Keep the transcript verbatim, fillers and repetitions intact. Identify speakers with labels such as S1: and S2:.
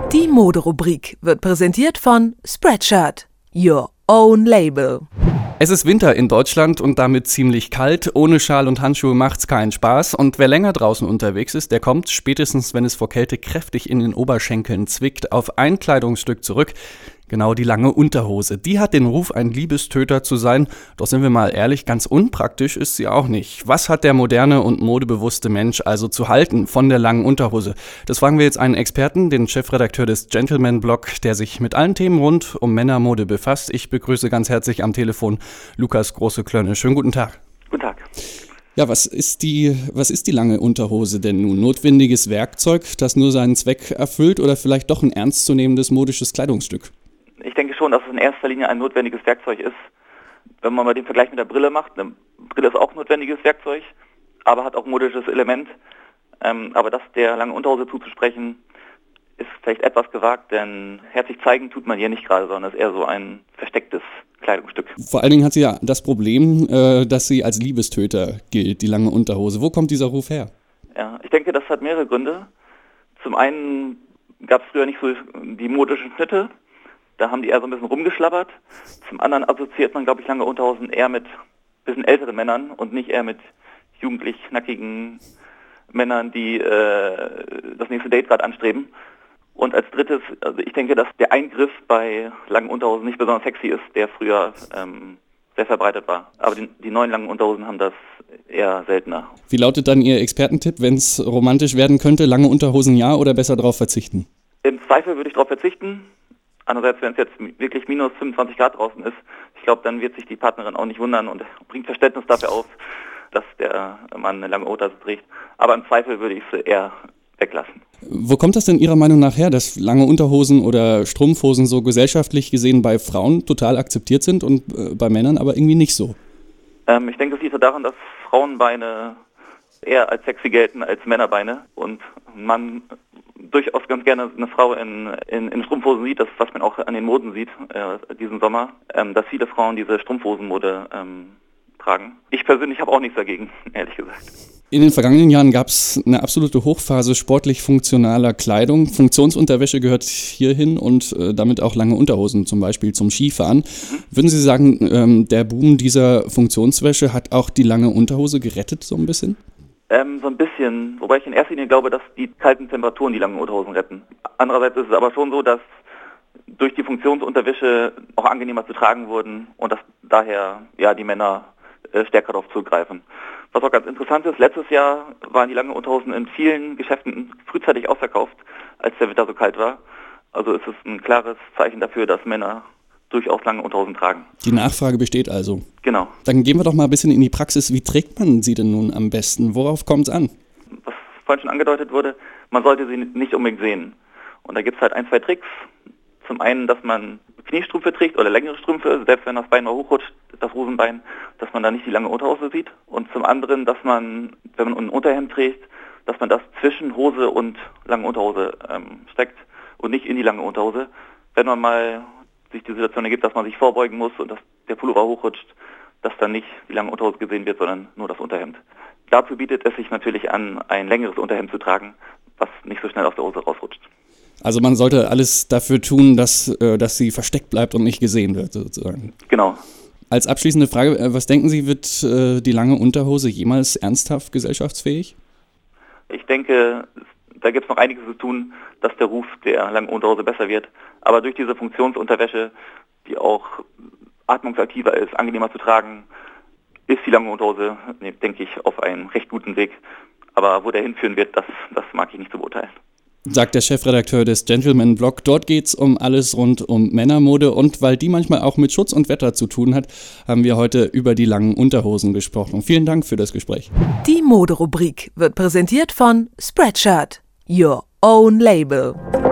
S1: Die Moderubrik wird präsentiert von Spreadshirt, your own label.
S2: Es ist Winter in Deutschland und damit ziemlich kalt. Ohne Schal und Handschuhe macht's keinen Spaß. Und wer länger draußen unterwegs ist, der kommt, spätestens wenn es vor Kälte kräftig in den Oberschenkeln zwickt, auf ein Kleidungsstück zurück. Genau die lange Unterhose. Die hat den Ruf, ein Liebestöter zu sein. Doch sind wir mal ehrlich, ganz unpraktisch ist sie auch nicht. Was hat der moderne und modebewusste Mensch also zu halten von der langen Unterhose? Das fragen wir jetzt einen Experten, den Chefredakteur des Gentleman-Blog, der sich mit allen Themen rund um Männermode befasst. Ich begrüße ganz herzlich am Telefon Lukas Große-Klönne. Schönen guten Tag.
S3: Guten Tag.
S2: Ja, was ist die, was ist die lange Unterhose denn nun? Notwendiges Werkzeug, das nur seinen Zweck erfüllt, oder vielleicht doch ein ernstzunehmendes modisches Kleidungsstück?
S3: Ich denke schon, dass es in erster Linie ein notwendiges Werkzeug ist. Wenn man mal den Vergleich mit der Brille macht, eine Brille ist auch ein notwendiges Werkzeug, aber hat auch ein modisches Element. Ähm, aber das der langen Unterhose zuzusprechen, ist vielleicht etwas gewagt, denn herzlich zeigen tut man hier nicht gerade, sondern ist eher so ein verstecktes Kleidungsstück.
S2: Vor allen Dingen hat sie ja das Problem, äh, dass sie als Liebestöter gilt, die lange Unterhose. Wo kommt dieser Ruf her?
S3: Ja, ich denke, das hat mehrere Gründe. Zum einen gab es früher nicht so die modischen Schnitte. Da haben die eher so ein bisschen rumgeschlabbert. Zum anderen assoziiert man, glaube ich, lange Unterhosen eher mit ein bisschen älteren Männern und nicht eher mit jugendlich knackigen Männern, die äh, das nächste Date gerade anstreben. Und als drittes, also ich denke, dass der Eingriff bei langen Unterhosen nicht besonders sexy ist, der früher ähm, sehr verbreitet war. Aber die, die neuen langen Unterhosen haben das eher seltener. Wie lautet dann Ihr Expertentipp, wenn es romantisch werden könnte? Lange Unterhosen ja oder besser darauf verzichten? Im Zweifel würde ich darauf verzichten. Andererseits, wenn es jetzt wirklich minus fünfundzwanzig Grad draußen ist, ich glaube, dann wird sich die Partnerin auch nicht wundern und bringt Verständnis dafür auf, dass der Mann eine lange Unterhose trägt. Aber im Zweifel würde ich sie eher weglassen. Wo kommt das denn Ihrer Meinung nach her, dass lange Unterhosen oder Strumpfhosen so gesellschaftlich gesehen bei Frauen total akzeptiert sind und äh, bei Männern aber irgendwie nicht so? Ähm, ich denke, es liegt daran, dass Frauenbeine eher als sexy gelten als Männerbeine und man durchaus ganz gerne eine Frau in, in, in Strumpfhosen sieht, das was man auch an den Moden sieht äh, diesen Sommer, ähm, dass viele Frauen diese Strumpfhosenmode ähm, tragen. Ich persönlich habe auch nichts dagegen, ehrlich gesagt. In den vergangenen Jahren gab es eine absolute Hochphase sportlich funktionaler Kleidung. Funktionsunterwäsche gehört hierhin und äh, damit auch lange Unterhosen, zum Beispiel zum Skifahren. Mhm. Würden Sie sagen, ähm, der Boom dieser Funktionswäsche hat auch die lange Unterhose gerettet, so ein bisschen? Ähm, so ein bisschen, wobei ich in erster Linie glaube, dass die kalten Temperaturen die langen Unterhosen retten. Andererseits ist es aber schon so, dass durch die Funktionsunterwäsche auch angenehmer zu tragen wurden und dass daher ja die Männer äh, stärker darauf zugreifen. Was auch ganz interessant ist, letztes Jahr waren die langen Unterhosen in vielen Geschäften frühzeitig ausverkauft, als der Winter so kalt war. Also ist es ein klares Zeichen dafür, dass Männer durchaus lange Unterhosen tragen. Die Nachfrage besteht also. Genau. Dann gehen wir doch mal ein bisschen in die Praxis. Wie trägt man sie denn nun am besten? Worauf kommt es an? Was vorhin schon angedeutet wurde, man sollte sie nicht unbedingt sehen. Und da gibt es halt ein, zwei Tricks. Zum einen, dass man Kniestrümpfe trägt oder längere Strümpfe, selbst wenn das Bein mal hochrutscht, das Hosenbein, dass man da nicht die lange Unterhose sieht. Und zum anderen, dass man, wenn man ein Unterhemd trägt, dass man das zwischen Hose und lange Unterhose ähm, steckt und nicht in die lange Unterhose. Wenn man mal sich die Situation ergibt, dass man sich vorbeugen muss und dass der Pullover hochrutscht, dass dann nicht die lange Unterhose gesehen wird, sondern nur das Unterhemd. Dazu bietet es sich natürlich an, ein längeres Unterhemd zu tragen, was nicht so schnell aus der Hose rausrutscht. Also man sollte alles dafür tun, dass, äh, dass sie versteckt bleibt und nicht gesehen wird, sozusagen. Genau. Als abschließende Frage, äh, was denken Sie, wird äh, die lange Unterhose jemals ernsthaft gesellschaftsfähig? Ich denke, da gibt es noch einiges zu tun, dass der Ruf der langen Unterhose besser wird. Aber durch diese Funktionsunterwäsche, die auch atmungsaktiver ist, angenehmer zu tragen, ist die lange Unterhose, denke ich, auf einem recht guten Weg. Aber wo der hinführen wird, das, das mag ich nicht zu beurteilen. Sagt der Chefredakteur des Gentleman-Blog. Dort geht's um alles rund um Männermode. Und weil die manchmal auch mit Schutz und Wetter zu tun hat, haben wir heute über die langen Unterhosen gesprochen. Vielen Dank für das Gespräch.
S1: Die Moderubrik wird präsentiert von Spreadshirt, your own label.